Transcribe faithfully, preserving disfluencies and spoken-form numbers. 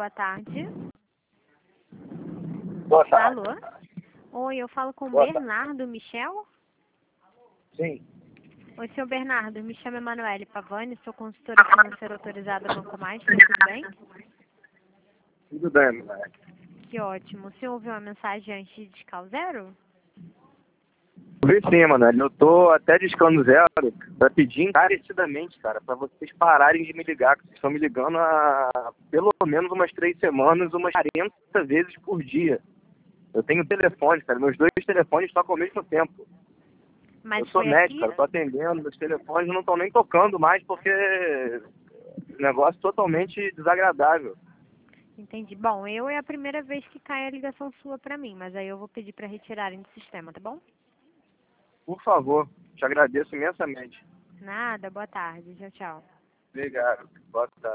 boa tarde. Boa tarde. Alô? Oi, eu falo com o Boa Bernardo Michel? Sim. Oi, senhor Bernardo, me chamo Emanuele Pavani, sou consultora financeira autorizada do Banco Master, tudo bem? Tudo bem, né? Que ótimo. O senhor ouviu a mensagem antes de discar o zero? Vi sim, mano. Eu tô até discando zero pra pedir encarecidamente, cara, pra vocês pararem de me ligar, que vocês estão me ligando há pelo menos umas três semanas, umas quarenta vezes por dia. Eu tenho telefone, cara. Meus dois telefones tocam ao mesmo tempo. Mas Eu sou foi médico, aqui... cara. Eu tô atendendo, meus telefones não estão nem tocando mais porque negócio totalmente desagradável. Entendi. Bom, eu é a primeira vez que cai a ligação sua pra mim, mas aí eu vou pedir pra retirarem do sistema, tá bom? Por favor, te agradeço imensamente. Nada, boa tarde. Tchau, tchau. Obrigado. Boa tarde.